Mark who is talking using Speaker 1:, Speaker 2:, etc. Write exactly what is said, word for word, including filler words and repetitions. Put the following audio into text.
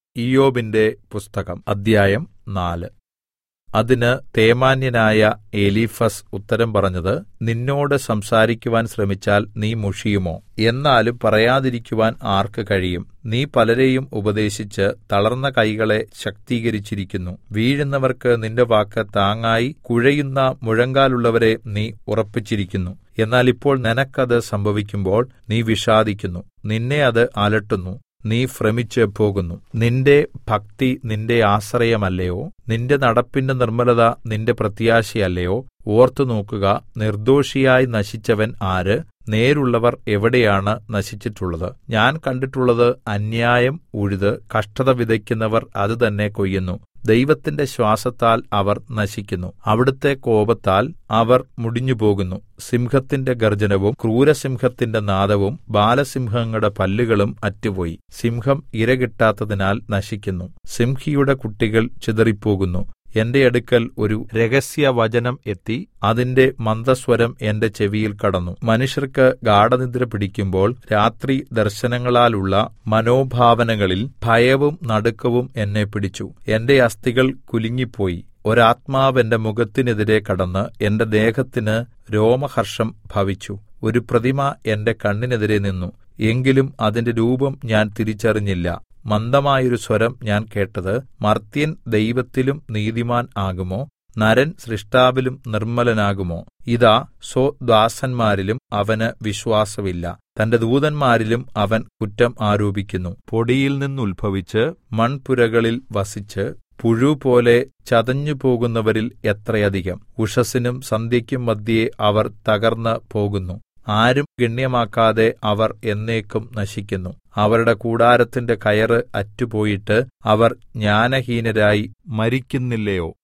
Speaker 1: ഇയ്യോബിന്റെ പുസ്തകം അദ്ധ്യായം നാല്. അതിന് തേമാന്യനായ എലീഫസ് ഉത്തരം പറഞ്ഞത്, നിന്നോട് സംസാരിക്കുവാൻ ശ്രമിച്ചാൽ നീ മുഷിയുമോ? എന്നാലും പറയാതിരിക്കുവാൻ ആർക്ക് കഴിയും? നീ പലരെയും ഉപദേശിച്ച് തളർന്ന കൈകളെ ശക്തീകരിച്ചിരിക്കുന്നു. വീഴുന്നവർക്ക് നിന്റെ വാക്ക് താങ്ങായി, കുഴയുന്ന മുഴങ്കാലുള്ളവരെ നീ ഉറപ്പിച്ചിരിക്കുന്നു. എന്നാൽ ഇപ്പോൾ നിനക്കത് സംഭവിക്കുമ്പോൾ നീ വിഷാദിക്കുന്നു. നിന്നെ അത് അലട്ടുന്നു. നീ ഭ്രമിച്ച് പോകുന്നു. നിന്റെ ഭക്തി നിന്റെ ആശ്രയമല്ലയോ? നിന്റെ നടപ്പിന്റെ നിർമ്മലത നിന്റെ പ്രത്യാശയല്ലയോ? ഓർത്തുനോക്കുക, നിർദ്ദോഷിയായി നശിച്ചവൻ ആര്? നേരുള്ളവർ എവിടെയാണ് നശിച്ചിട്ടുള്ളത്? ഞാൻ കണ്ടിട്ടുള്ളത് അന്യായം ഉഴുത് കഷ്ടത വിതയ്ക്കുന്നവർ അത് തന്നെ കൊയ്യുന്നു. ദൈവത്തിന്റെ ശ്വാസത്താൽ അവർ നശിക്കുന്നു. അവിടുത്തെ കോപത്താൽ അവർ മുടിഞ്ഞുപോകുന്നു. സിംഹത്തിന്റെ ഗർജ്ജനവും ക്രൂരസിംഹത്തിന്റെ നാദവും ബാലസിംഹങ്ങളുടെ പല്ലുകളും അറ്റുപോയി. സിംഹം ഇര കിട്ടാത്തതിനാൽ നശിക്കുന്നു. സിംഹിയുടെ കുട്ടികൾ ചിതറിപ്പോകുന്നു. എന്റെ അടുക്കൽ ഒരു രഹസ്യവചനം എത്തി. അതിന്റെ മന്ദസ്വരം എന്റെ ചെവിയിൽ കടന്നു. മനുഷ്യർക്ക് ഗാഢനിദ്ര പിടിക്കുമ്പോൾ രാത്രി ദർശനങ്ങളാലുള്ള മനോഭാവനകളിൽ ഭയവും നടുക്കവും എന്നെ പിടിച്ചു. എന്റെ അസ്ഥികൾ കുലുങ്ങിപ്പോയി. ഒരാത്മാവ് എന്റെ മുഖത്തിനെതിരെ കടന്ന് എന്റെ ദേഹത്തിന് രോമഹർഷം ഭവിച്ചു. ഒരു പ്രതിമ എന്റെ കണ്ണിനെതിരെ നിന്നു. എങ്കിലും അതിന്റെ രൂപം ഞാൻ തിരിച്ചറിഞ്ഞില്ല. മന്ദമായൊരു സ്വരം ഞാൻ കേട്ടത്, മർത്യൻ ദൈവത്തിലും നീതിമാൻ ആകുമോ? നരൻ സൃഷ്ടാവിലും നിർമ്മലനാകുമോ? ഇതാ, സ്വദാസന്മാരിലും അവന് വിശ്വാസമില്ല. തന്റെ ദൂതന്മാരിലും അവൻ കുറ്റം ആരോപിക്കുന്നു. പൊടിയിൽ നിന്നുത്ഭവിച്ച് മൺപുരകളിൽ വസിച്ച് പുഴുപോലെ ചതഞ്ഞുപോകുന്നവരിൽ എത്രയധികം! ഉഷസ്സിനും സന്ധ്യയ്ക്കും മദ്ധ്യേ അവർ തകർന്ന് പോകുന്നു. ആരും ഗണ്യമാക്കാതെ അവർ എന്നേക്കും നശിക്കുന്നു. അവരുടെ കൂടാരത്തിന്റെ കയറ് അറ്റുപോയിട്ട് അവർ ജ്ഞാനഹീനരായി മരിക്കുന്നില്ലയോ?